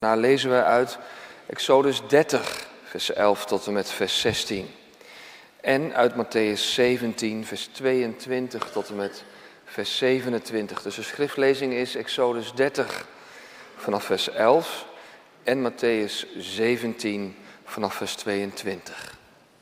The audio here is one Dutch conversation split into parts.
Daarna lezen we uit Exodus 30, vers 11 tot en met vers 16. En uit Matthäus 17, vers 22 tot en met vers 27. Dus de schriftlezing is Exodus 30 vanaf vers 11 en Matthäus 17 vanaf vers 22.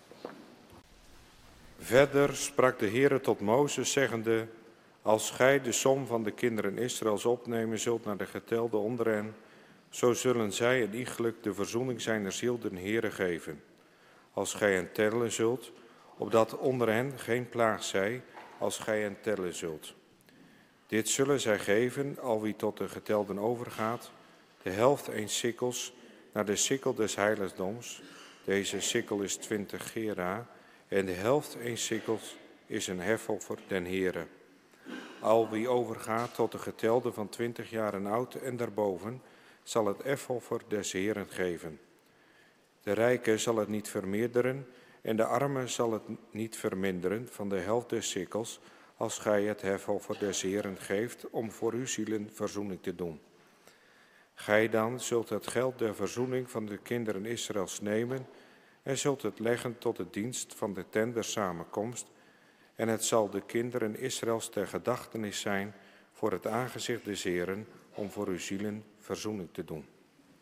Verder sprak de Heere tot Mozes, zeggende: Als gij de som van de kinderen Israëls opnemen zult naar de getelde onder hen, zo zullen zij een iegelijk de verzoening zijner ziel den Heere geven. Als gij hen tellen zult, opdat onder hen geen plaag zij, als gij hen tellen zult. Dit zullen zij geven, al wie tot de getelden overgaat, de helft 1 sikkels naar de sikkel des heiligdoms. Deze sikkel is 20 gera, en de helft 1 sikkels is een hefoffer den Heere. Al wie overgaat tot de getelde van 20 jaar en oud en daarboven, zal het hefoffer des Heeren geven. De rijke zal het niet vermeerderen en de arme zal het niet verminderen van de helft des sikkels, als gij het hefoffer des Heeren geeft om voor uw zielen verzoening te doen. Gij dan zult het geld der verzoening van de kinderen Israëls nemen en zult het leggen tot de dienst van de tent der samenkomst, en het zal de kinderen Israëls ter gedachtenis zijn voor het aangezicht des Heeren om voor uw zielen verzoening te doen.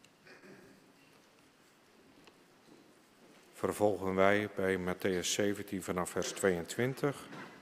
Vervolgen wij bij Matthäus 17 vanaf vers 22.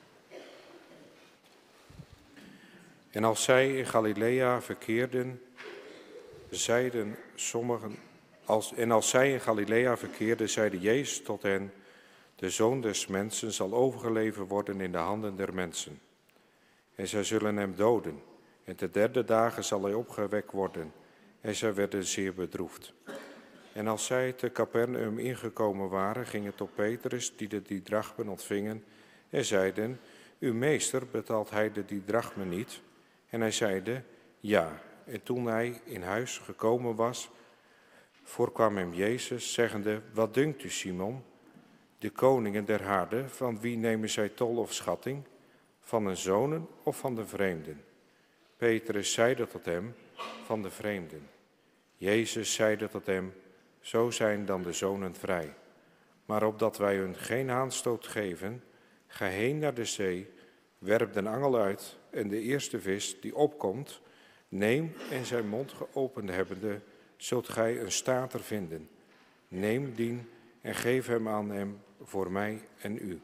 En als zij in Galilea verkeerden, zeiden sommigen... Als zij in Galilea verkeerden, zeide Jezus tot hen: De Zoon des Mensen zal overgeleverd worden in de handen der mensen. En zij zullen hem doden. En te 3e dagen zal hij opgewekt worden. En zij werden zeer bedroefd. En als zij te Capernaum ingekomen waren, gingen tot Petrus, die de 10 drachmen ontvingen, en zeiden: Uw meester, betaalt hij de 10 drachmen niet? En hij zeide: Ja. En toen hij in huis gekomen was, voorkwam hem Jezus, zeggende: Wat dunkt u, Simon? De koningen der aarde, van wie nemen zij tol of schatting? Van hun zonen of van de vreemden? Petrus zeide tot hem: Van de vreemden. Jezus zeide tot hem: Zo zijn dan de zonen vrij. Maar opdat wij hun geen aanstoot geven, ga heen naar de zee, werp den angel uit, en de eerste vis die opkomt, neem, en zijn mond geopend hebbende, zult gij een stater vinden. Neem dien en geef hem aan hem voor mij en u.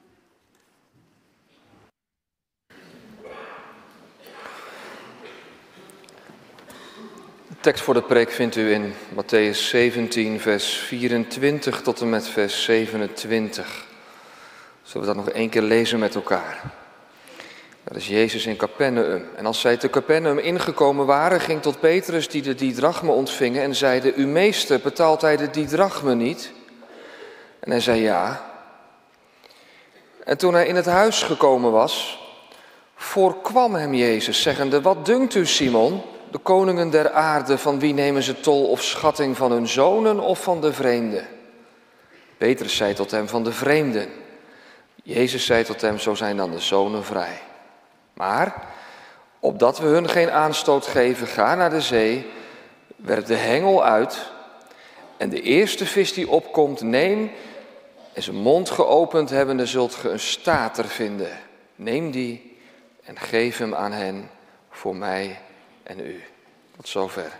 De tekst voor de preek vindt u in Matthäus 17, vers 24 tot en met vers 27. Zullen we dat nog 1 keer lezen met elkaar? Dat is Jezus in Capernaum. En als zij te Capernaum ingekomen waren, ging tot Petrus, die de 10 drachmen ontvingen, en zeide: Uw meester, betaalt hij de 10 drachmen niet? En hij zei: Ja. En toen hij in het huis gekomen was, voorkwam hem Jezus, zeggende: Wat dunkt u, Simon? De koningen der aarde, van wie nemen ze tol of schatting, van hun zonen of van de vreemden? Petrus zei tot hem: Van de vreemden. Jezus zei tot hem: Zo zijn dan de zonen vrij. Maar, opdat we hun geen aanstoot geven, ga naar de zee, werp de hengel uit, en de eerste vis die opkomt, neem, en zijn mond geopend hebbende, zult ge een stater vinden. Neem die en geef hem aan hen voor mij en u. Tot zover.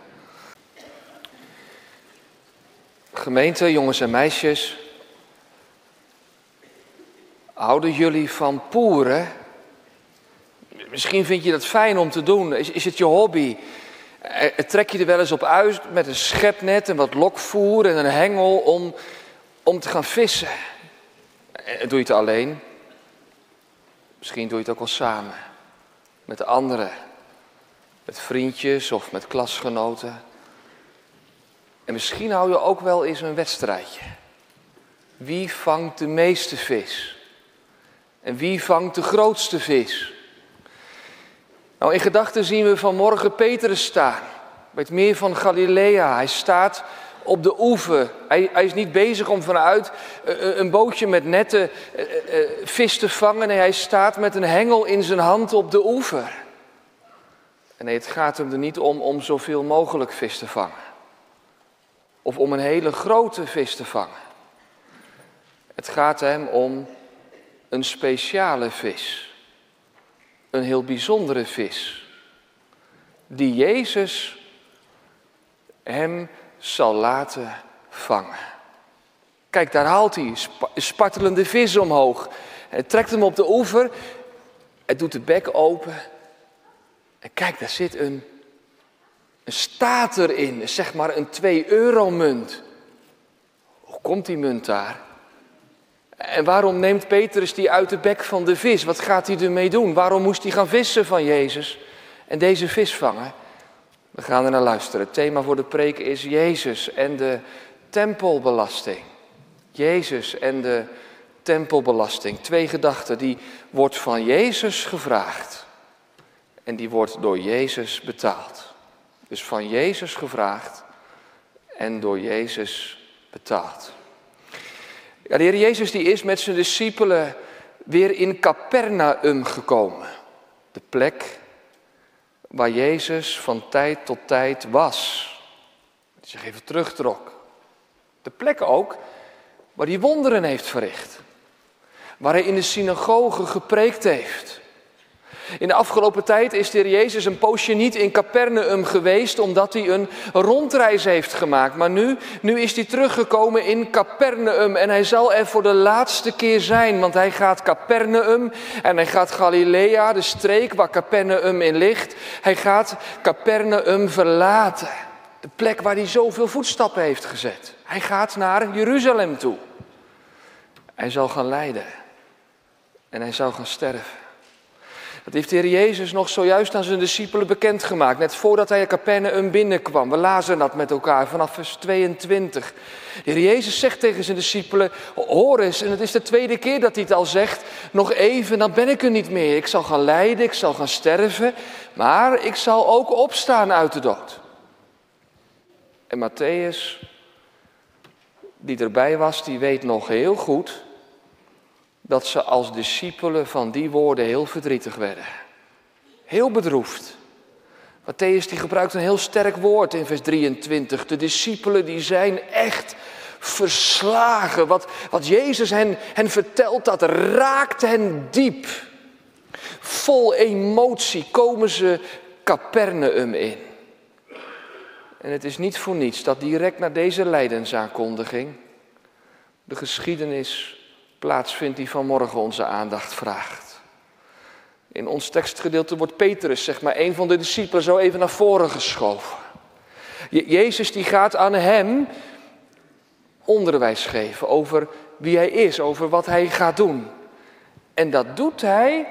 Gemeente, jongens en meisjes, houden jullie van poeren? Misschien vind je dat fijn om te doen. Is het je hobby? Trek je er wel eens op uit met een schepnet en wat lokvoer en een hengel om te gaan vissen? Doe je het alleen? Misschien doe je het ook wel samen. Met de anderen. Met vriendjes of met klasgenoten. En misschien hou je ook wel eens een wedstrijdje. Wie vangt de meeste vis? En wie vangt de grootste vis? Nou, in gedachten zien we vanmorgen Petrus staan, bij het meer van Galilea. Hij staat op de oever. Hij is niet bezig om vanuit een bootje met netten vis te vangen. Nee, hij staat met een hengel in zijn hand op de oever. En nee, het gaat hem er niet om zoveel mogelijk vis te vangen. of om een hele grote vis te vangen. Het gaat hem om een speciale vis. Een heel bijzondere vis. Die Jezus hem zal laten vangen. Kijk, daar haalt hij een spartelende vis omhoog. Hij trekt hem op de oever. Hij doet de bek open. En kijk, daar zit een stater in. Zeg maar een 2-euro-munt. Hoe komt die munt daar? En waarom neemt Petrus die uit de bek van de vis? Wat gaat hij ermee doen? Waarom moest hij gaan vissen van Jezus en deze vis vangen? We gaan er naar luisteren. Het thema voor de preek is Jezus en de tempelbelasting. Jezus en de tempelbelasting. 2 gedachten. Die wordt van Jezus gevraagd. En die wordt door Jezus betaald. Dus van Jezus gevraagd en door Jezus betaald. Ja, de Heer Jezus die is met zijn discipelen weer in Capernaum gekomen. De plek waar Jezus van tijd tot tijd was. Die zich even terugtrok. De plek ook waar hij wonderen heeft verricht. Waar hij in de synagoge gepreekt heeft. In de afgelopen tijd is de Heer Jezus een poosje niet in Capernaum geweest, omdat hij een rondreis heeft gemaakt. Maar nu is hij teruggekomen in Capernaum en hij zal er voor de laatste keer zijn. Want hij gaat Capernaum en hij gaat Galilea, de streek waar Capernaum in ligt. Hij gaat Capernaum verlaten. De plek waar hij zoveel voetstappen heeft gezet. Hij gaat naar Jeruzalem toe. Hij zal gaan lijden. En hij zal gaan sterven. Dat heeft de Heer Jezus nog zojuist aan zijn discipelen bekendgemaakt. Net voordat hij Capernaum binnenkwam. We lazen dat met elkaar vanaf vers 22. De Heer Jezus zegt tegen zijn discipelen. Hoor eens, en het is de 2e keer dat hij het al zegt. Nog even, dan ben ik er niet meer. Ik zal gaan lijden, ik zal gaan sterven. Maar ik zal ook opstaan uit de dood. En Mattheüs, die erbij was, die weet nog heel goed dat ze als discipelen van die woorden heel verdrietig werden. Heel bedroefd. Mattheüs die gebruikt een heel sterk woord in vers 23. De discipelen die zijn echt verslagen. Wat Jezus hen vertelt, dat raakt hen diep. Vol emotie komen ze Capernaum in. En het is niet voor niets dat direct na deze lijdensaankondiging de geschiedenis plaatsvindt die vanmorgen onze aandacht vraagt. In ons tekstgedeelte wordt Petrus, zeg maar, een van de discipelen, zo even naar voren geschoven. Jezus die gaat aan hem onderwijs geven over wie hij is, over wat hij gaat doen. En dat doet hij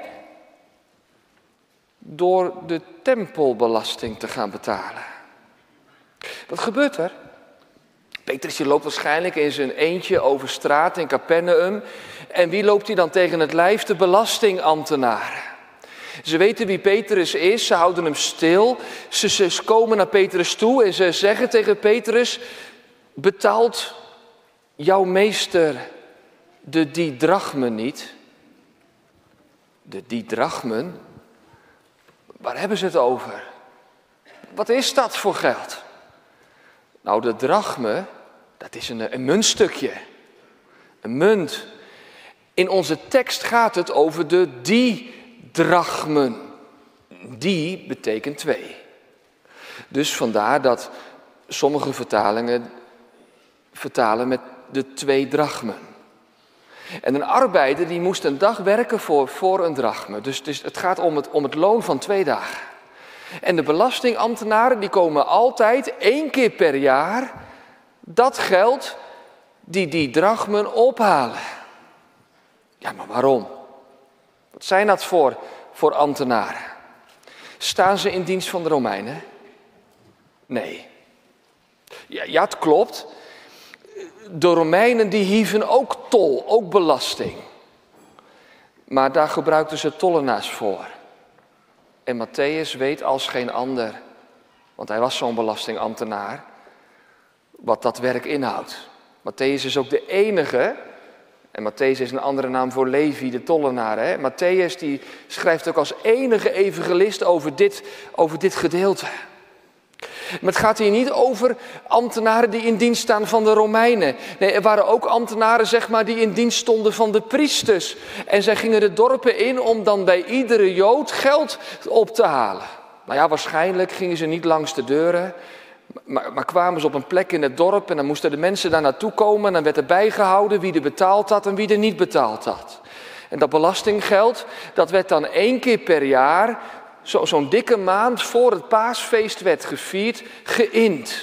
door de tempelbelasting te gaan betalen. Wat gebeurt er? Petrus loopt waarschijnlijk in zijn eentje over straat in Capernaum. En wie loopt hij dan tegen het lijf? De belastingambtenaren. Ze weten wie Petrus is, ze houden hem stil. Ze komen naar Petrus toe en ze zeggen tegen Petrus: betaalt jouw meester de didrachmen niet? De didrachmen? Waar hebben ze het over? Wat is dat voor geld? Nou, de drachme, dat is een muntstukje. Een munt. In onze tekst gaat het over de didrachmen. Die betekent 2. Dus vandaar dat sommige vertalingen vertalen met de 2 drachmen. En een arbeider die moest een dag werken voor een drachme. Dus het gaat om het loon van 2 dagen. En de belastingambtenaren die komen altijd 1 keer per jaar dat geld die drachmen ophalen. Ja, maar waarom? Wat zijn dat voor ambtenaren? Staan ze in dienst van de Romeinen? Nee. Ja, het klopt. De Romeinen die hieven ook tol, ook belasting. Maar daar gebruikten ze tollenaars voor. En Mattheüs weet als geen ander, want hij was zo'n belastingambtenaar, wat dat werk inhoudt. Mattheüs is ook de enige, en Mattheüs is een andere naam voor Levi, de tollenaar. Hè? Mattheüs die schrijft ook als enige evangelist over dit gedeelte. Maar het gaat hier niet over ambtenaren die in dienst staan van de Romeinen. Nee, er waren ook ambtenaren, zeg maar, die in dienst stonden van de priesters. En zij gingen de dorpen in om dan bij iedere Jood geld op te halen. Nou ja, waarschijnlijk gingen ze niet langs de deuren, maar kwamen ze op een plek in het dorp en dan moesten de mensen daar naartoe komen. En dan werd er bijgehouden wie er betaald had en wie er niet betaald had. En dat belastinggeld, dat werd dan 1 keer per jaar, zo'n dikke maand voor het paasfeest werd gevierd, geïnd.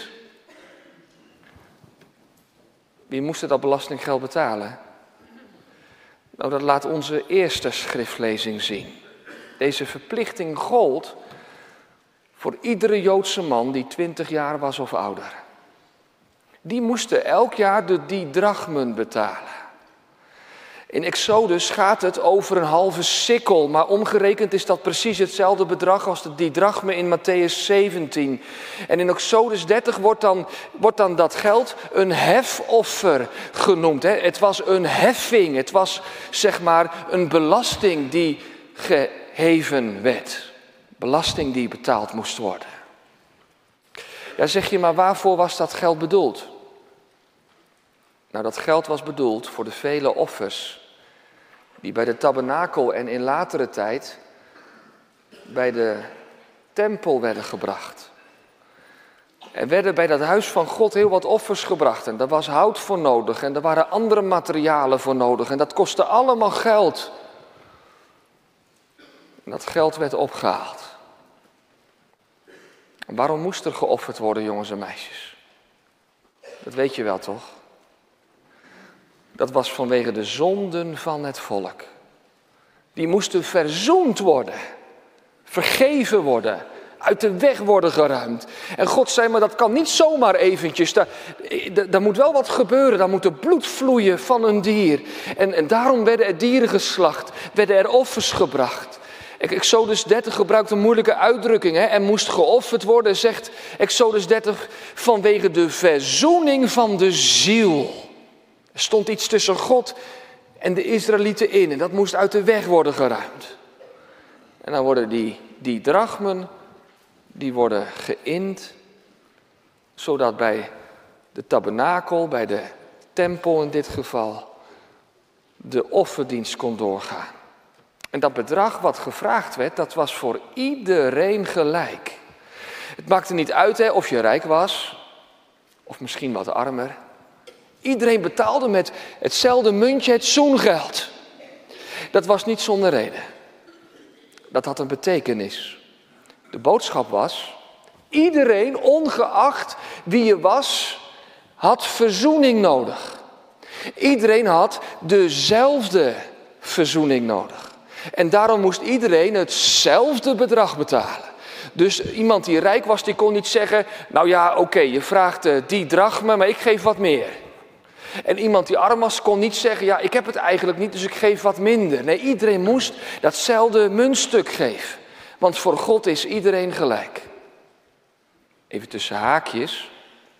Wie moest dat belastinggeld betalen? Nou, dat laat onze eerste schriftlezing zien. Deze verplichting gold voor iedere Joodse man die 20 jaar was of ouder. Die moesten elk jaar de didrachmen betalen. In Exodus gaat het over een halve sikkel, maar omgerekend is dat precies hetzelfde bedrag als de didrachmen in Matthäus 17. En in Exodus 30 wordt dan dat geld een hefoffer genoemd. Het was een heffing, het was zeg maar een belasting die geheven werd. Belasting die betaald moest worden. Ja, zeg je, maar waarvoor was dat geld bedoeld? Nou, dat geld was bedoeld voor de vele offers die bij de tabernakel en in latere tijd bij de tempel werden gebracht. Er werden bij dat huis van God heel wat offers gebracht en daar was hout voor nodig en er waren andere materialen voor nodig en dat kostte allemaal geld. En dat geld werd opgehaald. En waarom moest er geofferd worden, jongens en meisjes? Dat weet je wel, toch? Dat was vanwege de zonden van het volk. Die moesten verzoend worden, vergeven worden, uit de weg worden geruimd. En God zei, maar dat kan niet zomaar eventjes. Daar moet wel wat gebeuren, daar moet er bloed vloeien van een dier. En daarom werden er dieren geslacht, werden er offers gebracht. Exodus 30 gebruikt een moeilijke uitdrukking. Er moest geofferd worden, zegt Exodus 30, vanwege de verzoening van de ziel. Er stond iets tussen God en de Israëlieten in en dat moest uit de weg worden geruimd. En dan worden die drachmen, die worden geïnd, zodat bij de tabernakel, bij de tempel in dit geval, de offerdienst kon doorgaan. En dat bedrag wat gevraagd werd, dat was voor iedereen gelijk. Het maakte niet uit of je rijk was, of misschien wat armer. Iedereen betaalde met hetzelfde muntje, het zoengeld. Dat was niet zonder reden. Dat had een betekenis. De boodschap was, iedereen, ongeacht wie je was, had verzoening nodig. Iedereen had dezelfde verzoening nodig. En daarom moest iedereen hetzelfde bedrag betalen. Dus iemand die rijk was, die kon niet zeggen, nou ja, oké, je vraagt die drachmen, maar ik geef wat meer. En iemand die arm was, kon niet zeggen, ja, ik heb het eigenlijk niet, dus ik geef wat minder. Nee, iedereen moest datzelfde muntstuk geven. Want voor God is iedereen gelijk. Even tussen haakjes.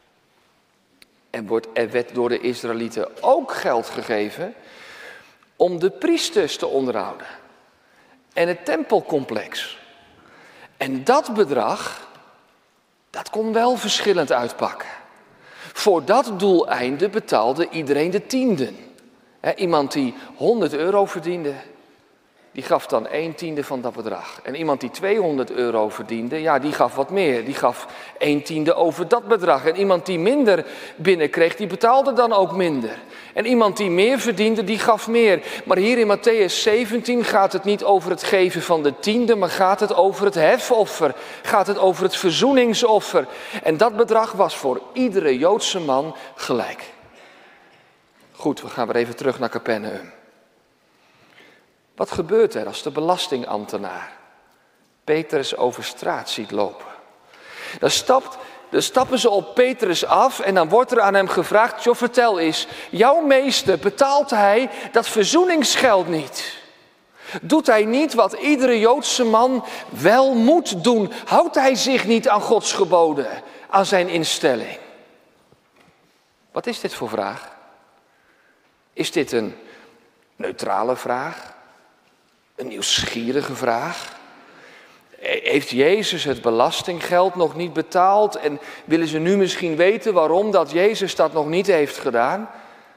Er werd door de Israëlieten ook geld gegeven om de priesters te onderhouden. En het tempelcomplex. En dat bedrag, dat kon wel verschillend uitpakken. Voor dat doeleinde betaalde iedereen de tienden. Iemand die 100 euro verdiende, die gaf dan 1/10 van dat bedrag. En iemand die 200 euro verdiende, ja, die gaf wat meer. Die gaf 1/10 over dat bedrag. En iemand die minder binnenkreeg, die betaalde dan ook minder. En iemand die meer verdiende, die gaf meer. Maar hier in Matthäus 17 gaat het niet over het geven van de tiende, maar gaat het over het hefoffer. Gaat het over het verzoeningsoffer. En dat bedrag was voor iedere Joodse man gelijk. Goed, we gaan weer even terug naar Capernaum. Wat gebeurt er als de belastingambtenaar Petrus over straat ziet lopen? Dan stappen ze op Petrus af en dan wordt er aan hem gevraagd, joh, vertel eens, jouw meester, betaalt hij dat verzoeningsgeld niet? Doet hij niet wat iedere Joodse man wel moet doen? Houdt hij zich niet aan Gods geboden, aan zijn instelling? Wat is dit voor vraag? Is dit een neutrale vraag? Een nieuwsgierige vraag? Heeft Jezus het belastinggeld nog niet betaald? En willen ze nu misschien weten waarom dat Jezus dat nog niet heeft gedaan?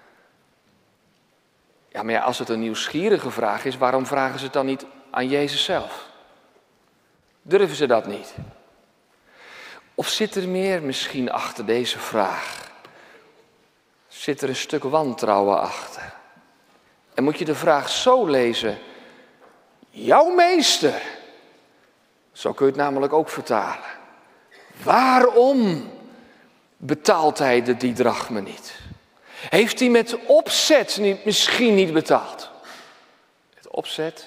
Ja, maar als het een nieuwsgierige vraag is, waarom vragen ze het dan niet aan Jezus zelf? Durven ze dat niet? Of zit er meer misschien achter deze vraag? Zit er een stuk wantrouwen achter? En moet je de vraag zo lezen: jouw meester? Zo kun je het namelijk ook vertalen. Waarom betaalt hij de didrachme niet? Heeft hij met opzet misschien niet betaald? Met opzet?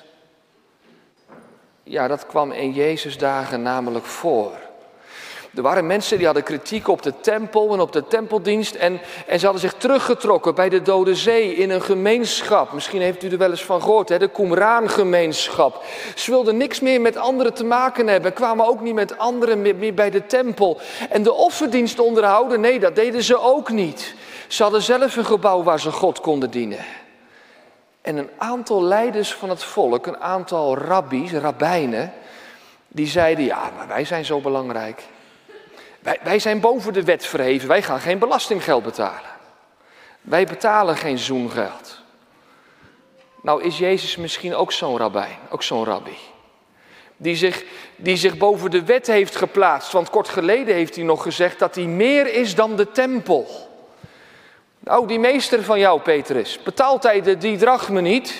Ja, dat kwam in Jezus' dagen namelijk voor. Er waren mensen die hadden kritiek op de tempel en op de tempeldienst. En ze hadden zich teruggetrokken bij de Dode Zee in een gemeenschap. Misschien heeft u er wel eens van gehoord, de Qumran-gemeenschap. Ze wilden niks meer met anderen te maken hebben. Kwamen ook niet met anderen meer bij de tempel. En de offerdienst onderhouden, nee, dat deden ze ook niet. Ze hadden zelf een gebouw waar ze God konden dienen. En een aantal leiders van het volk, een aantal rabbijnen, die zeiden: ja, maar wij zijn zo belangrijk. Wij zijn boven de wet verheven, wij gaan geen belastinggeld betalen. Wij betalen geen zoengeld. Nou is Jezus misschien ook zo'n rabbijn, ook zo'n rabbi. Die zich boven de wet heeft geplaatst, want kort geleden heeft hij nog gezegd dat hij meer is dan de tempel. Nou, die meester van jou, Petrus, betaalt hij de didrachme niet?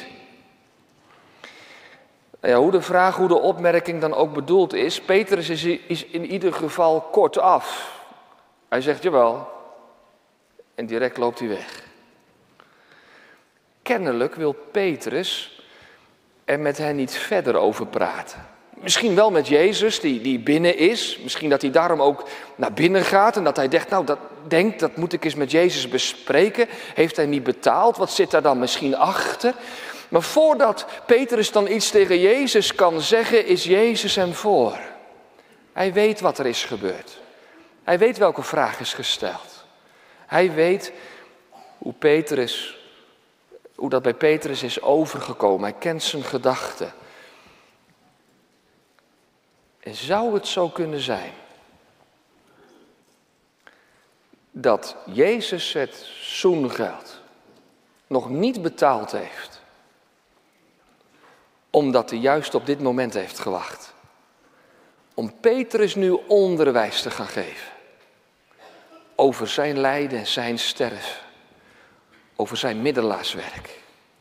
Ja, hoe de opmerking dan ook bedoeld is, Petrus is in ieder geval kort af. Hij zegt jawel. En direct loopt hij weg. Kennelijk wil Petrus er met hen niet verder over praten. Misschien wel met Jezus die binnen is. Misschien dat hij daarom ook naar binnen gaat en dat hij denkt, dat moet ik eens met Jezus bespreken. Heeft hij niet betaald? Wat zit daar dan misschien achter? Maar voordat Petrus dan iets tegen Jezus kan zeggen, is Jezus hem voor. Hij weet wat er is gebeurd. Hij weet welke vraag is gesteld. Hij weet hoe dat bij Petrus is overgekomen. Hij kent zijn gedachten. En zou het zo kunnen zijn dat Jezus het zoengeld nog niet betaald heeft, omdat hij juist op dit moment heeft gewacht om Petrus nu onderwijs te gaan geven over zijn lijden en zijn sterven, over zijn middelaarswerk?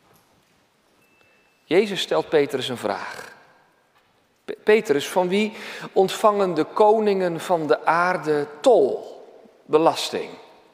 Jezus stelt Petrus een vraag. Petrus, van wie ontvangen de koningen van de aarde tol, belasting?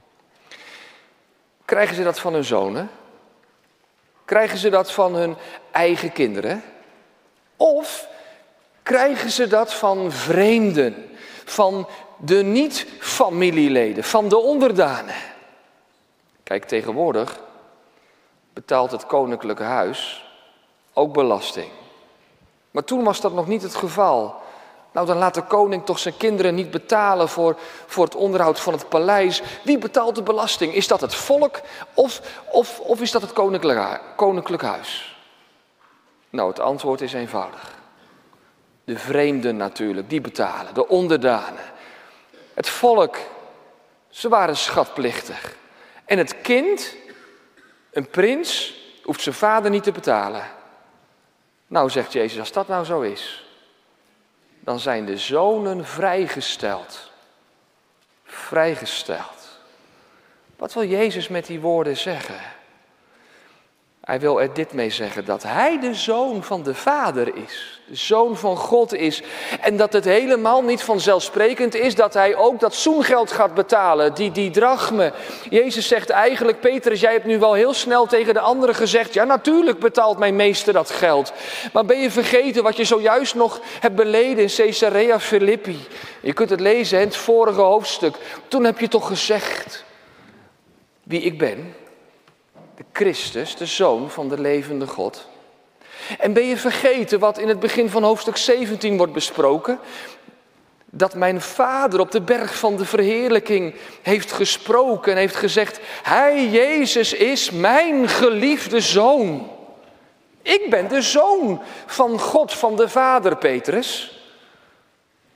Krijgen ze dat van hun zonen? Krijgen ze dat van hun eigen kinderen? Of krijgen ze dat van vreemden, van de niet-familieleden, van de onderdanen? Kijk, tegenwoordig betaalt het koninklijke huis ook belasting. Maar toen was dat nog niet het geval. Nou, dan laat de koning toch zijn kinderen niet betalen voor het onderhoud van het paleis. Wie betaalt de belasting? Is dat het volk of is dat het koninklijk huis? Nou, het antwoord is eenvoudig. De vreemden natuurlijk, die betalen, de onderdanen. Het volk, ze waren schatplichtig. En het kind, een prins, hoeft zijn vader niet te betalen. Nou, zegt Jezus, als dat nou zo is, dan zijn de zonen vrijgesteld. Vrijgesteld. Wat wil Jezus met die woorden zeggen? Hij wil er dit mee zeggen, dat hij de zoon van de Vader is. De zoon van God is. En dat het helemaal niet vanzelfsprekend is dat hij ook dat zoengeld gaat betalen. Die drachme. Jezus zegt eigenlijk, Petrus, jij hebt nu wel heel snel tegen de anderen gezegd, ja, natuurlijk betaalt mijn meester dat geld. Maar ben je vergeten wat je zojuist nog hebt beleden in Caesarea Philippi? Je kunt het lezen in het vorige hoofdstuk. Toen heb je toch gezegd wie ik ben. De Christus, de Zoon van de levende God. En ben je vergeten wat in het begin van hoofdstuk 17 wordt besproken? Dat mijn Vader op de berg van de verheerlijking heeft gesproken en heeft gezegd, hij, Jezus, is mijn geliefde Zoon. Ik ben de Zoon van God, van de Vader, Petrus.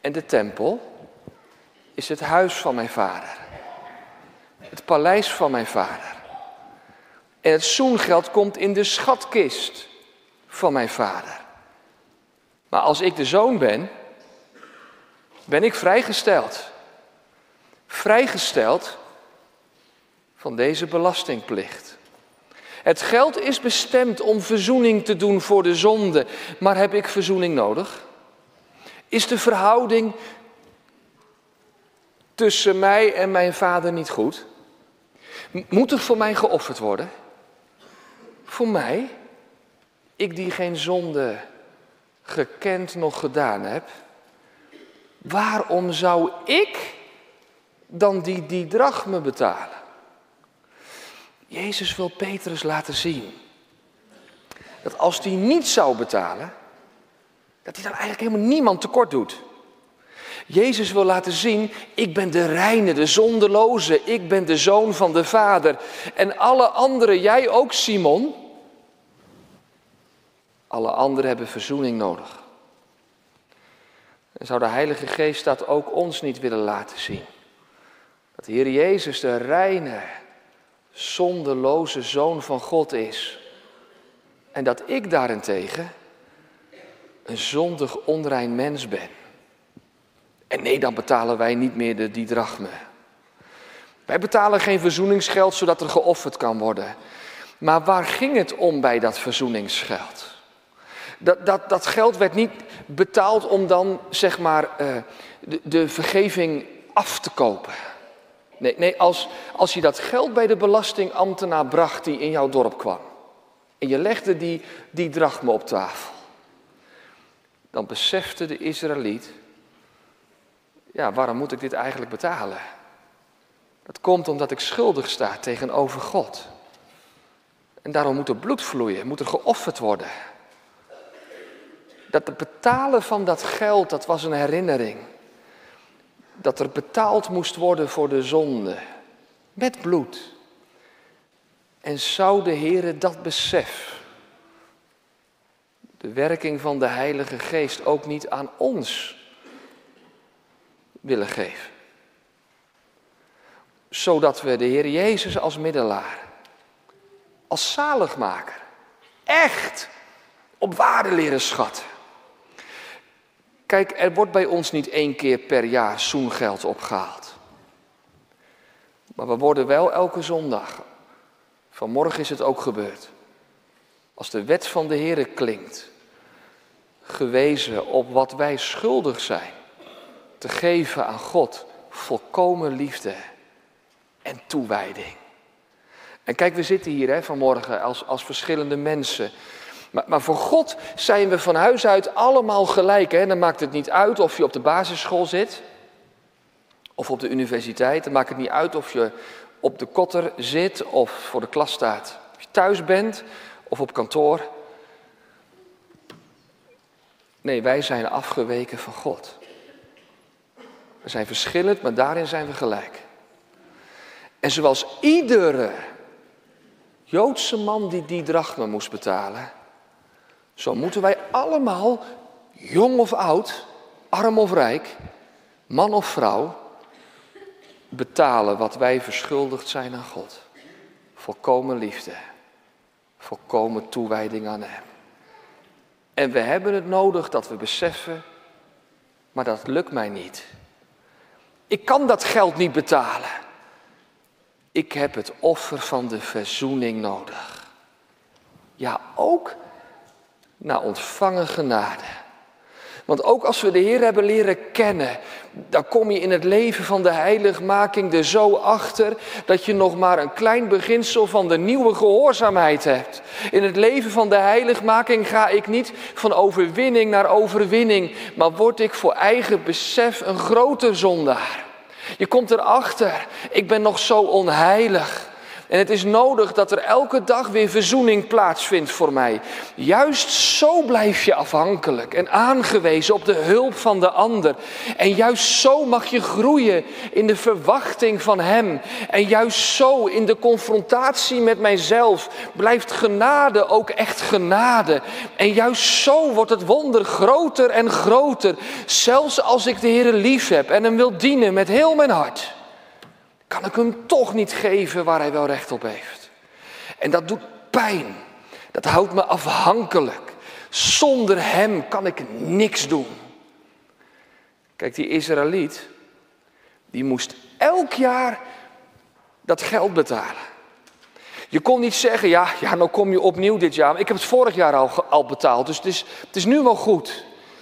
En de tempel is het huis van mijn vader. Het paleis van mijn vader. En het zoengeld komt in de schatkist van mijn vader. Maar als ik de zoon ben, ben ik vrijgesteld. Vrijgesteld van deze belastingplicht. Het geld is bestemd om verzoening te doen voor de zonde. Maar heb ik verzoening nodig? Is de verhouding tussen mij en mijn vader niet goed? Moet er voor mij geofferd worden? Voor mij? Ik die geen zonde gekend nog gedaan heb. Waarom zou ik dan die drachme betalen? Jezus wil Petrus laten zien dat als hij niet zou betalen, dat hij dan eigenlijk helemaal niemand tekort doet. Jezus wil laten zien, ik ben de reine, de zondeloze, ik ben de zoon van de Vader. En alle anderen, jij ook Simon, alle anderen hebben verzoening nodig. En zou de Heilige Geest dat ook ons niet willen laten zien? Dat de Heer Jezus de reine, zondeloze Zoon van God is. En dat ik daarentegen een zondig, onrein mens ben. En nee, dan betalen wij niet meer die drachme. Wij betalen geen verzoeningsgeld zodat er geofferd kan worden. Maar waar ging het om bij dat verzoeningsgeld? Dat geld werd niet betaald om dan, zeg maar, de vergeving af te kopen. Nee, als je dat geld bij de belastingambtenaar bracht die in jouw dorp kwam. En je legde die drachme op tafel. Dan besefte de Israëliet, ja, waarom moet ik dit eigenlijk betalen? Dat komt omdat ik schuldig sta tegenover God. En daarom moet er bloed vloeien, moet er geofferd worden. Dat het betalen van dat geld, dat was een herinnering. Dat er betaald moest worden voor de zonde. Met bloed. En zou de Heere dat besef, de werking van de Heilige Geest, ook niet aan ons willen geven? Zodat we de Heer Jezus als middelaar, als zaligmaker, echt op waarde leren schatten. Kijk, er wordt bij ons niet 1 keer per jaar zoengeld opgehaald. Maar we worden wel elke zondag, vanmorgen is het ook gebeurd, als de wet van de Heere klinkt, gewezen op wat wij schuldig zijn, te geven aan God, volkomen liefde en toewijding. En kijk, we zitten hier vanmorgen als verschillende mensen. Maar voor God zijn we van huis uit allemaal gelijk. Dan maakt het niet uit of je op de basisschool zit of op de universiteit. Dan maakt het niet uit of je op de kotter zit of voor de klas staat. Of je thuis bent of op kantoor. Nee, wij zijn afgeweken van God. We zijn verschillend, maar daarin zijn we gelijk. En zoals iedere Joodse man die drachme moest betalen, zo moeten wij allemaal, jong of oud, arm of rijk, man of vrouw, betalen wat wij verschuldigd zijn aan God. Volkomen liefde, volkomen toewijding aan Hem. En we hebben het nodig dat we beseffen, maar dat lukt mij niet. Ik kan dat geld niet betalen. Ik heb het offer van de verzoening nodig. Ja, ook naar ontvangen genade. Want ook als we de Heer hebben leren kennen, dan kom je in het leven van de heiligmaking er zo achter dat je nog maar een klein beginsel van de nieuwe gehoorzaamheid hebt. In het leven van de heiligmaking ga ik niet van overwinning naar overwinning, maar word ik voor eigen besef een groter zondaar. Je komt erachter, ik ben nog zo onheilig. En het is nodig dat er elke dag weer verzoening plaatsvindt voor mij. Juist zo blijf je afhankelijk en aangewezen op de hulp van de ander. En juist zo mag je groeien in de verwachting van Hem. En juist zo in de confrontatie met mijzelf blijft genade ook echt genade. En juist zo wordt het wonder groter en groter. Zelfs als ik de Heer lief heb en Hem wil dienen met heel mijn hart, kan ik Hem toch niet geven waar Hij wel recht op heeft. En dat doet pijn. Dat houdt me afhankelijk. Zonder Hem kan ik niks doen. Kijk, die Israëliet, die moest elk jaar dat geld betalen. Je kon niet zeggen, ja, nou kom je opnieuw dit jaar. Ik heb het vorig jaar al betaald, dus het is nu wel goed.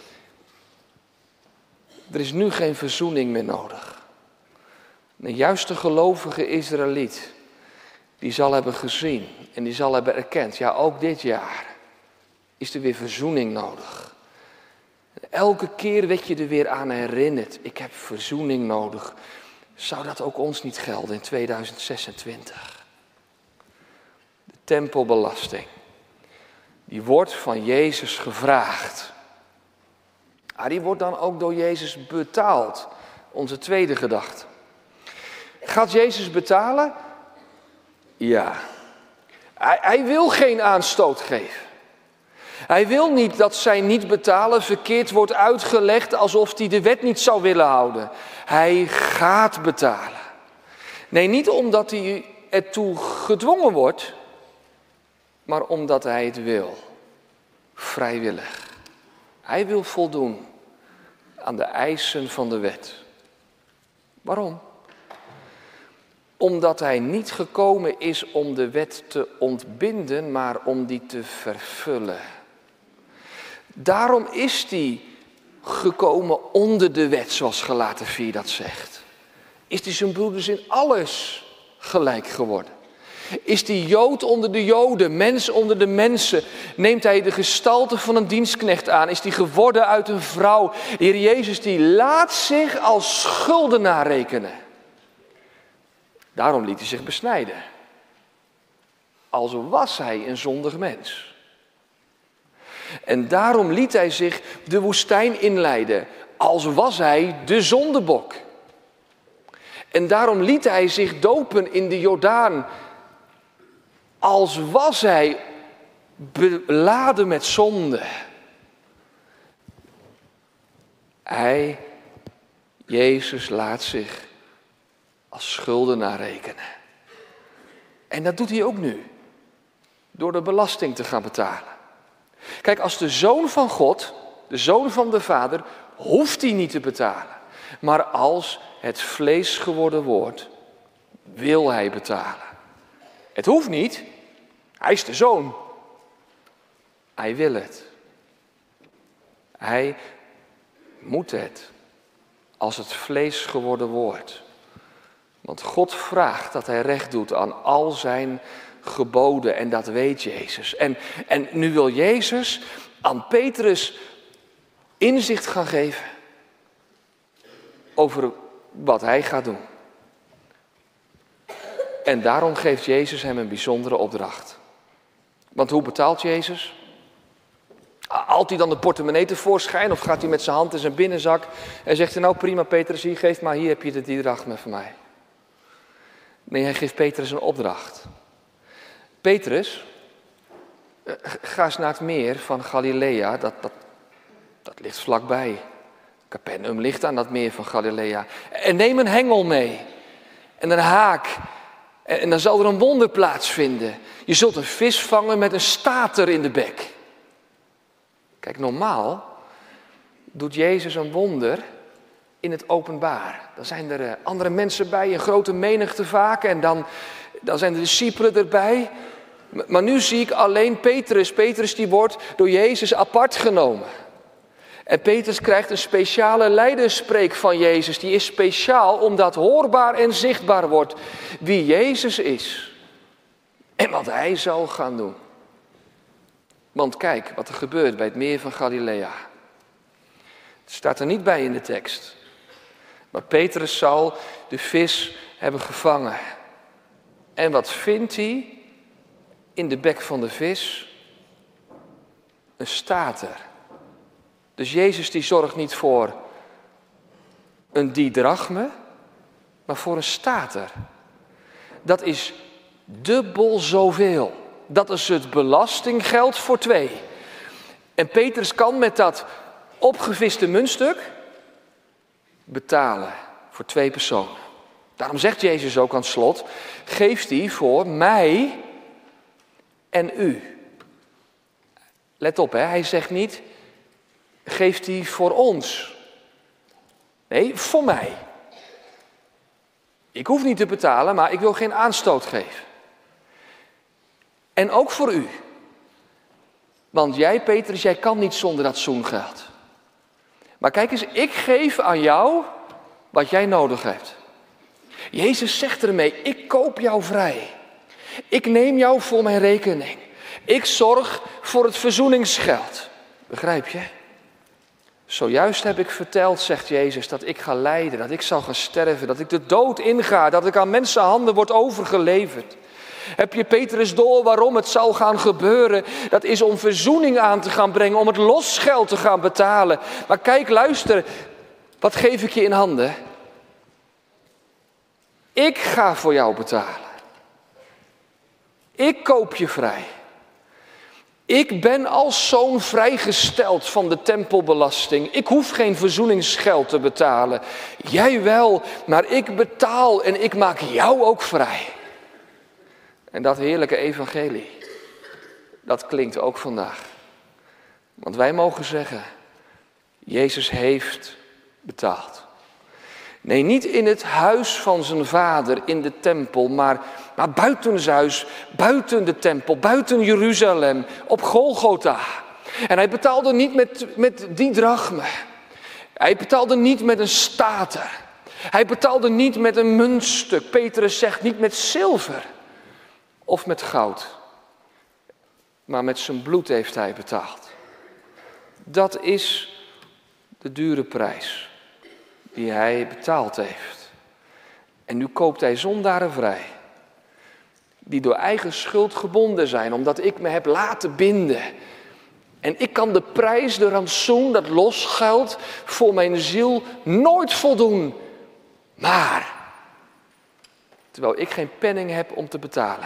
Er is nu geen verzoening meer nodig. Een juiste gelovige Israëliet, die zal hebben gezien en die zal hebben erkend, ja, ook dit jaar is er weer verzoening nodig. Elke keer werd je er weer aan herinnerd, ik heb verzoening nodig. Zou dat ook ons niet gelden in 2026? De tempelbelasting, die wordt van Jezus gevraagd. Die wordt dan ook door Jezus betaald, onze tweede gedachte. Gaat Jezus betalen? Ja. Hij wil geen aanstoot geven. Hij wil niet dat zijn niet betalen verkeerd wordt uitgelegd alsof hij de wet niet zou willen houden. Hij gaat betalen. Nee, niet omdat hij ertoe gedwongen wordt, maar omdat hij het wil. Vrijwillig. Hij wil voldoen aan de eisen van de wet. Waarom? Omdat hij niet gekomen is om de wet te ontbinden, maar om die te vervullen. Daarom is hij gekomen onder de wet, zoals Galaten 4 dat zegt. Is hij zijn broeders in alles gelijk geworden? Is die Jood onder de Joden, mens onder de mensen? Neemt hij de gestalte van een dienstknecht aan? Is die geworden uit een vrouw? De Heer Jezus die laat zich als schuldenaar rekenen. Daarom liet hij zich besnijden. Als was hij een zondig mens. En daarom liet hij zich de woestijn inleiden. Als was hij de zondebok. En daarom liet hij zich dopen in de Jordaan. Als was hij beladen met zonde. Hij, Jezus, laat zich als schuldenaar rekenen. En dat doet hij ook nu. Door de belasting te gaan betalen. Kijk, als de Zoon van God, de Zoon van de Vader, hoeft hij niet te betalen. Maar als het vlees geworden woord, wil hij betalen. Het hoeft niet. Hij is de Zoon. Hij wil het. Hij moet het. Als het vlees geworden woord. Want God vraagt dat hij recht doet aan al zijn geboden en dat weet Jezus. En nu wil Jezus aan Petrus inzicht gaan geven over wat hij gaat doen. En daarom geeft Jezus hem een bijzondere opdracht. Want hoe betaalt Jezus? Haalt hij dan de portemonnee tevoorschijn of gaat hij met zijn hand in zijn binnenzak en zegt hij, nou prima Petrus, hier geef maar, hier heb je de drachme van mij. Nee, hij geeft Petrus een opdracht. Petrus, ga eens naar het meer van Galilea, dat ligt vlakbij. Capernaum ligt aan dat meer van Galilea. En neem een hengel mee en een haak. En dan zal er een wonder plaatsvinden. Je zult een vis vangen met een stater in de bek. Kijk, normaal doet Jezus een wonder in het openbaar. Dan zijn er andere mensen bij, een grote menigte vaak. En dan zijn de discipelen erbij. Maar nu zie ik alleen Petrus. Petrus die wordt door Jezus apart genomen. En Petrus krijgt een speciale leiderspreek van Jezus. Die is speciaal omdat hoorbaar en zichtbaar wordt wie Jezus is. En wat hij zal gaan doen. Want kijk wat er gebeurt bij het meer van Galilea. Het staat er niet bij in de tekst. Maar Petrus zal de vis hebben gevangen. En wat vindt hij in de bek van de vis? Een stater. Dus Jezus die zorgt niet voor een didrachme, maar voor een stater. Dat is dubbel zoveel. Dat is het belastinggeld voor 2. En Petrus kan met dat opgeviste muntstuk betalen voor 2 personen. Daarom zegt Jezus ook aan het slot, geeft die voor mij en u. Let op, hij zegt niet, geeft die voor ons. Nee, voor mij. Ik hoef niet te betalen, maar ik wil geen aanstoot geven. En ook voor u. Want jij, Petrus, jij kan niet zonder dat zoengeld. Maar kijk eens, ik geef aan jou wat jij nodig hebt. Jezus zegt ermee, ik koop jou vrij. Ik neem jou voor mijn rekening. Ik zorg voor het verzoeningsgeld. Begrijp je? Zojuist heb ik verteld, zegt Jezus, dat ik ga lijden, dat ik zal gaan sterven, dat ik de dood inga, dat ik aan mensenhanden word overgeleverd. Heb je Petrus door waarom het zal gaan gebeuren? Dat is om verzoening aan te gaan brengen, om het losgeld te gaan betalen. Maar kijk, luister, wat geef ik je in handen? Ik ga voor jou betalen. Ik koop je vrij. Ik ben als zoon vrijgesteld van de tempelbelasting. Ik hoef geen verzoeningsgeld te betalen. Jij wel, maar ik betaal en ik maak jou ook vrij. En dat heerlijke evangelie, dat klinkt ook vandaag. Want wij mogen zeggen, Jezus heeft betaald. Nee, niet in het huis van zijn vader, in de tempel, maar buiten zijn huis, buiten de tempel, buiten Jeruzalem, op Golgotha. En hij betaalde niet met die drachme. Hij betaalde niet met een stater. Hij betaalde niet met een muntstuk. Petrus zegt niet met zilver of met goud. Maar met zijn bloed heeft hij betaald. Dat is de dure prijs die hij betaald heeft. En nu koopt hij zondaren vrij. Die door eigen schuld gebonden zijn, omdat ik me heb laten binden. En ik kan de prijs, de rantsoen, dat losgeld voor mijn ziel nooit voldoen. Maar, terwijl ik geen penning heb om te betalen,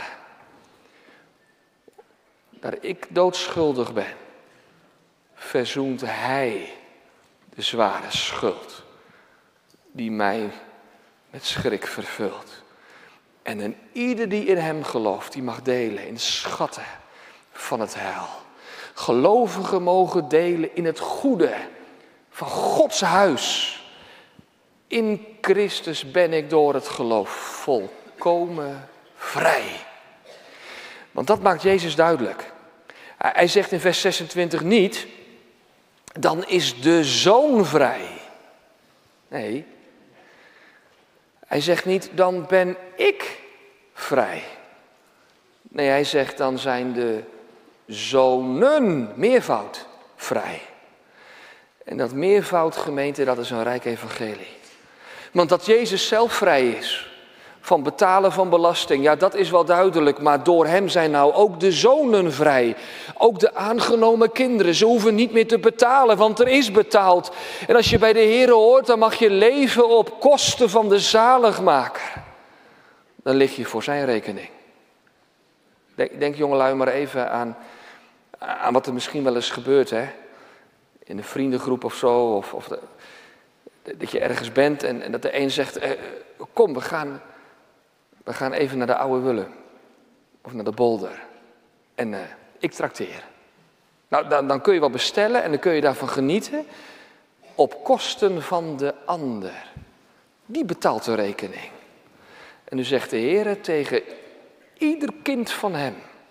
daar ik doodschuldig ben, verzoent hij de zware schuld die mij met schrik vervult. En ieder die in hem gelooft, die mag delen in de schatten van het heil. Gelovigen mogen delen in het goede van Gods huis. In Christus ben ik door het geloof volkomen vrij. Want dat maakt Jezus duidelijk. Hij zegt in vers 26 niet, dan is de zoon vrij. Nee, hij zegt niet, dan ben ik vrij. Nee, hij zegt, dan zijn de zonen, meervoud, vrij. En dat meervoud, gemeente, dat is een rijk evangelie. Want dat Jezus zelf vrij is van betalen van belasting, ja, dat is wel duidelijk. Maar door hem zijn nou ook de zonen vrij. Ook de aangenomen kinderen. Ze hoeven niet meer te betalen, want er is betaald. En als je bij de Heer hoort, dan mag je leven op kosten van de zaligmaker. Dan lig je voor zijn rekening. Denk jongelui maar even aan wat er misschien wel eens gebeurt, hè? In een vriendengroep of zo. Of dat je ergens bent en dat de een zegt, kom, we gaan even naar de Oude Wullen. Of naar de Bolder. En ik trakteer. Nou, dan kun je wel bestellen en dan kun je daarvan genieten. Op kosten van de ander. Die betaalt de rekening. En nu zegt de Heer tegen ieder kind van hem.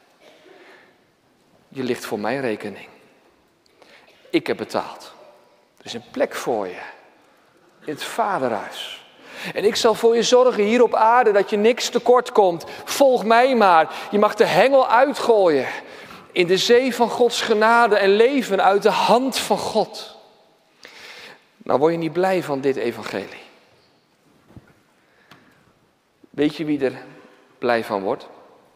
Je ligt voor mijn rekening. Ik heb betaald. Er is een plek voor je. In het vaderhuis. En ik zal voor je zorgen hier op aarde dat je niks tekort komt. Volg mij maar. Je mag de hengel uitgooien. In de zee van Gods genade en leven uit de hand van God. Nou, word je niet blij van dit evangelie? Weet je wie er blij van word?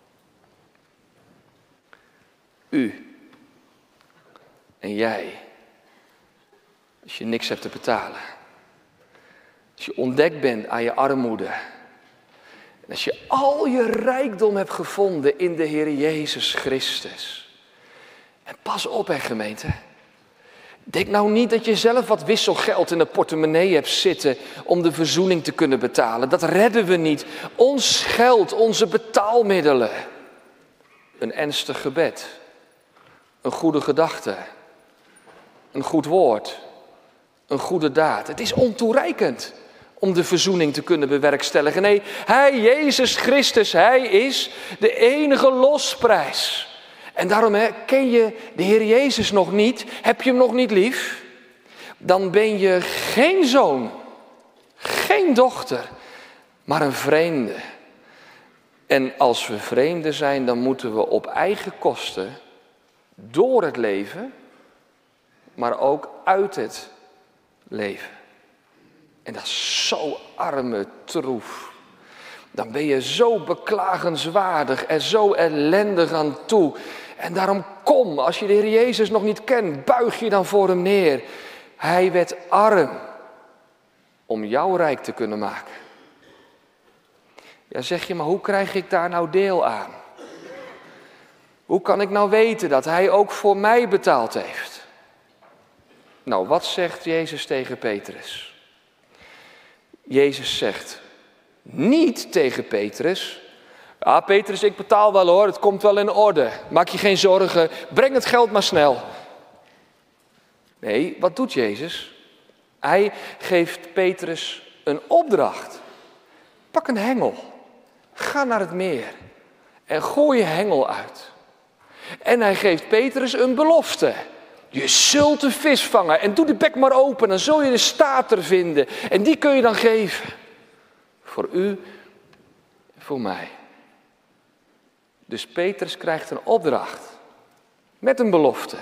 U en jij, als je niks hebt te betalen. Als je ontdekt bent aan je armoede. En als je al je rijkdom hebt gevonden in de Heer Jezus Christus. En pas op hè gemeente. Denk nou niet dat je zelf wat wisselgeld in de portemonnee hebt zitten om de verzoening te kunnen betalen. Dat redden we niet. Ons geld, onze betaalmiddelen. Een ernstig gebed. Een goede gedachte. Een goed woord. Een goede daad. Het is ontoereikend om de verzoening te kunnen bewerkstelligen. Nee, Hij, Jezus Christus, Hij is de enige losprijs. En daarom ken je de Heer Jezus nog niet, heb je hem nog niet lief, dan ben je geen zoon, geen dochter, maar een vreemde. En als we vreemden zijn, dan moeten we op eigen kosten door het leven, maar ook uit het leven. En dat is zo arme troef. Dan ben je zo beklagenswaardig en zo ellendig aan toe. En daarom kom, als je de Heer Jezus nog niet kent, buig je dan voor hem neer. Hij werd arm om jou rijk te kunnen maken. Ja, zeg je, maar hoe krijg ik daar nou deel aan? Hoe kan ik nou weten dat hij ook voor mij betaald heeft? Nou, wat zegt Jezus tegen Petrus? Jezus zegt niet tegen Petrus: ja, Petrus, ik betaal wel hoor, het komt wel in orde. Maak je geen zorgen, breng het geld maar snel. Nee, wat doet Jezus? Hij geeft Petrus een opdracht. Pak een hengel, ga naar het meer en gooi je hengel uit. En hij geeft Petrus een belofte. Je zult een vis vangen en doe de bek maar open, dan zul je de stater vinden. En die kun je dan geven. Voor u en voor mij. Dus Petrus krijgt een opdracht met een belofte.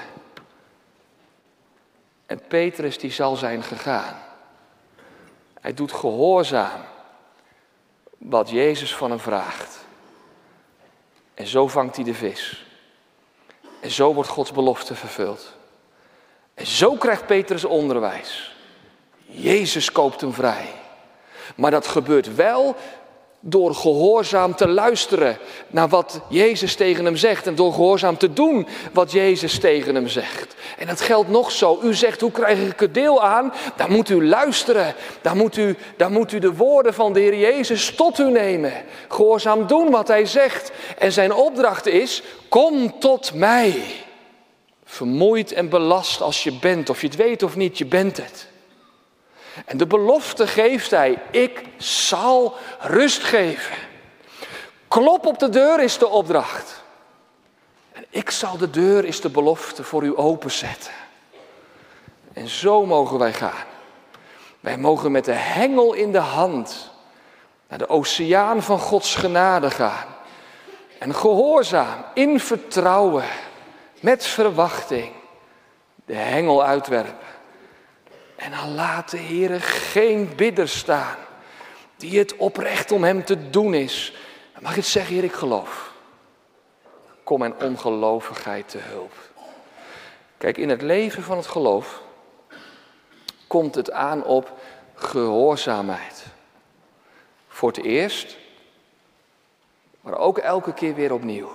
En Petrus die zal zijn gegaan. Hij doet gehoorzaam wat Jezus van hem vraagt. En zo vangt hij de vis. En zo wordt Gods belofte vervuld. En zo krijgt Petrus onderwijs. Jezus koopt hem vrij. Maar dat gebeurt wel door gehoorzaam te luisteren naar wat Jezus tegen hem zegt. En door gehoorzaam te doen wat Jezus tegen hem zegt. En dat geldt nog zo. U zegt, hoe krijg ik het deel aan? Dan moet u luisteren. Dan moet u de woorden van de Heer Jezus tot u nemen. Gehoorzaam doen wat hij zegt. En zijn opdracht is, kom tot mij. Vermoeid en belast als je bent. Of je het weet of niet, je bent het. En de belofte geeft hij, ik zal rust geven. Klop op de deur is de opdracht. En ik zal de deur, is de belofte, voor u openzetten. En zo mogen wij gaan. Wij mogen met de hengel in de hand naar de oceaan van Gods genade gaan. En gehoorzaam, in vertrouwen, met verwachting, de hengel uitwerpen. En dan laat de Heer geen bidder staan die het oprecht om hem te doen is. Dan mag je het zeggen, Heer, ik geloof. Kom mijn ongelovigheid te hulp. Kijk, in het leven van het geloof komt het aan op gehoorzaamheid. Voor het eerst, maar ook elke keer weer opnieuw.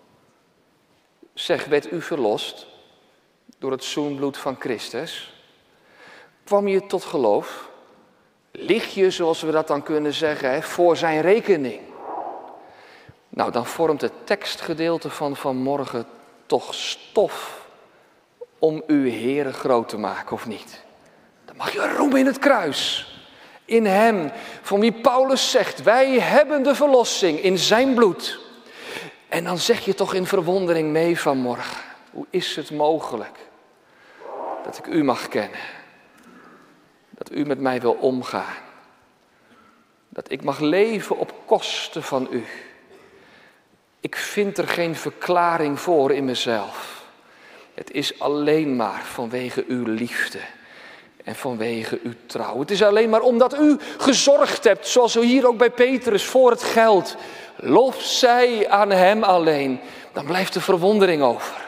Zeg, werd u verlost door het zoenbloed van Christus? Kwam je tot geloof? Lig je, zoals we dat dan kunnen zeggen, voor zijn rekening? Nou, dan vormt het tekstgedeelte van vanmorgen toch stof om uw Heere groot te maken, of niet? Dan mag je roemen in het kruis. In hem, van wie Paulus zegt, wij hebben de verlossing in zijn bloed. En dan zeg je toch in verwondering mee vanmorgen, hoe is het mogelijk dat ik u mag kennen? Dat u met mij wil omgaan. Dat ik mag leven op kosten van u. Ik vind er geen verklaring voor in mezelf. Het is alleen maar vanwege uw liefde. en vanwege uw trouw. Het is alleen maar omdat u gezorgd hebt, zoals u hier ook bij Petrus, voor het geld. Lof zij aan hem alleen. Dan blijft de verwondering over.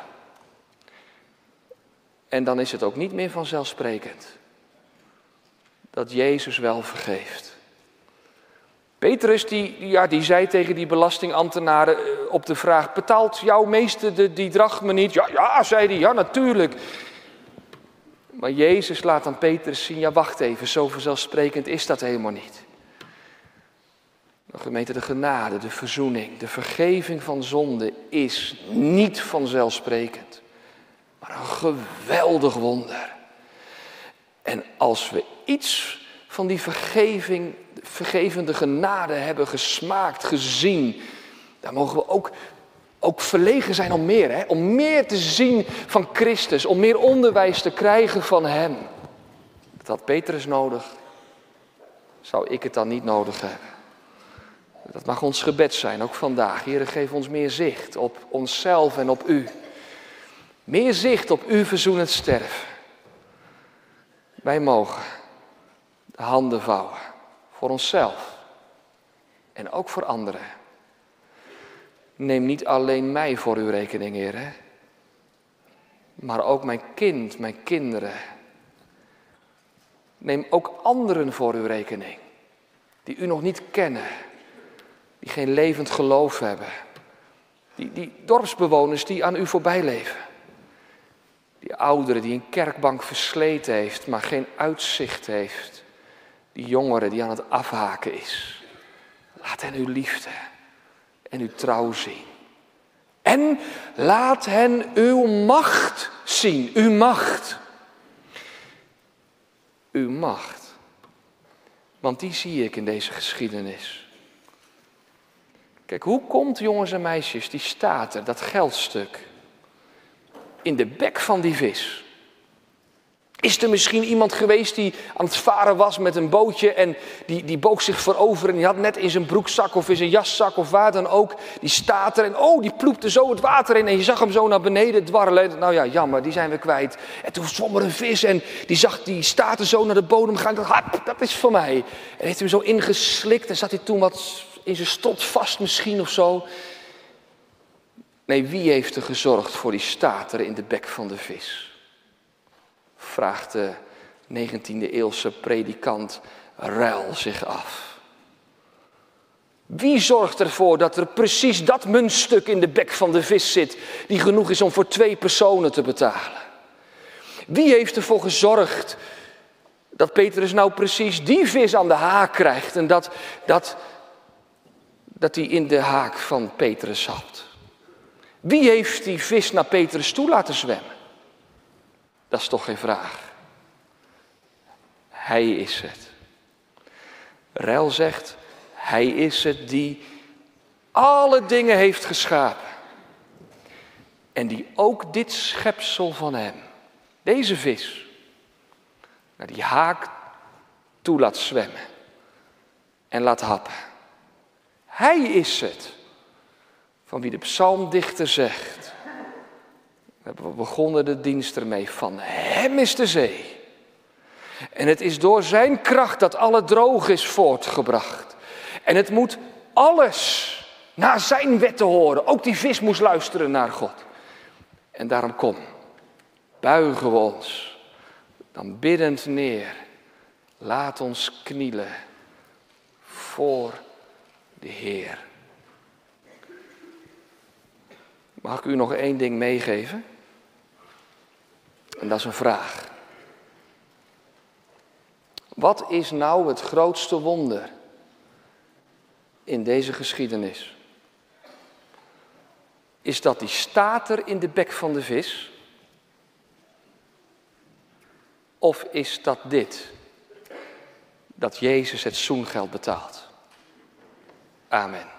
En dan is het ook niet meer vanzelfsprekend dat Jezus wel vergeeft. Petrus die zei tegen die belastingambtenaren op de vraag: betaalt jouw meester die drachme niet? Ja, zei hij, ja natuurlijk. Maar Jezus laat aan Petrus zien: ja, wacht even, zo vanzelfsprekend is dat helemaal niet. Gemeente, de genade, de verzoening, de vergeving van zonde is niet vanzelfsprekend. Maar een geweldig wonder. En als we iets van die vergevende genade hebben gesmaakt, gezien, dan mogen we ook verlegen zijn om meer. Hè? Om meer te zien van Christus, om meer onderwijs te krijgen van hem. Dat had Petrus nodig. Zou ik het dan niet nodig hebben? Dat mag ons gebed zijn, ook vandaag. Heere, geef ons meer zicht op onszelf en op u. Meer zicht op uw verzoenend sterven. Wij mogen de handen vouwen voor onszelf en ook voor anderen. Neem niet alleen mij voor uw rekening, Heer, maar ook mijn kind, mijn kinderen. Neem ook anderen voor uw rekening, die u nog niet kennen, die geen levend geloof hebben. Die dorpsbewoners die aan u voorbij leven. Die ouderen die een kerkbank versleten heeft, maar geen uitzicht heeft. Die jongere die aan het afhaken is. Laat hen uw liefde en uw trouw zien. En laat hen uw macht zien. Uw macht. Uw macht. Want die zie ik in deze geschiedenis. Kijk, hoe komt, jongens en meisjes, die stater, dat geldstuk, in de bek van die vis? Is er misschien iemand geweest die aan het varen was met een bootje en die boog zich voorover en die had net in zijn broekzak of in zijn jaszak of waar dan ook die stater en die ploepte zo het water in en je zag hem zo naar beneden dwarrelen. Nou ja, jammer, die zijn we kwijt. En toen zwom er een vis en die zag die stater zo naar de bodem gaan. Dat is voor mij. En heeft hem zo ingeslikt en zat hij toen wat in zijn strot vast misschien of zo. Nee, wie heeft er gezorgd voor die stater in de bek van de vis? Vraagt de 19e-eeuwse predikant Rel zich af. Wie zorgt ervoor dat er precies dat muntstuk in de bek van de vis zit, die genoeg is om voor 2 personen te betalen? Wie heeft ervoor gezorgd dat Petrus nou precies die vis aan de haak krijgt en dat hij in de haak van Petrus zat? Wie heeft die vis naar Petrus toe laten zwemmen? Dat is toch geen vraag. Hij is het. Rel zegt, hij is het die alle dingen heeft geschapen. En die ook dit schepsel van hem, deze vis, naar die haak toe laat zwemmen en laat happen. Hij is het van wie de psalmdichter zegt. We begonnen de dienst ermee. Van hem is de zee. En het is door zijn kracht dat alle droog is voortgebracht. En het moet alles naar zijn wetten horen. Ook die vis moest luisteren naar God. En daarom kom, buigen we ons dan biddend neer. Laat ons knielen voor de Heer. Mag ik u nog 1 ding meegeven? En dat is een vraag. Wat is nou het grootste wonder in deze geschiedenis? Is dat die stater in de bek van de vis? Of is dat dit? Dat Jezus het zoengeld betaalt? Amen.